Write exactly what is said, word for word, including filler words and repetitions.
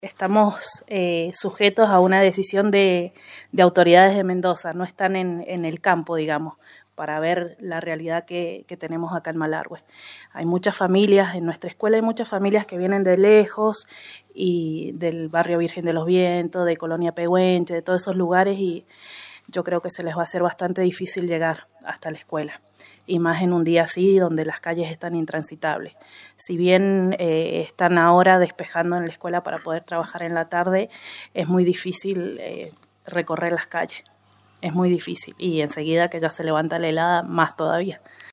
Estamos eh, sujetos a una decisión de, de autoridades de Mendoza, no están en, en el campo, digamos, para ver la realidad que, que tenemos acá en Malargüe. Hay muchas familias, en nuestra escuela hay muchas familias que vienen de lejos y del barrio Virgen de los Vientos, de Colonia Pehuenche, de todos esos lugares, y yo creo que se les va a hacer bastante difícil llegar hasta la escuela, y más en un día así donde las calles están intransitables. Si bien eh, están ahora despejando en la escuela para poder trabajar en la tarde, es muy difícil eh, recorrer las calles, es muy difícil, y enseguida que ya se levanta la helada, más todavía.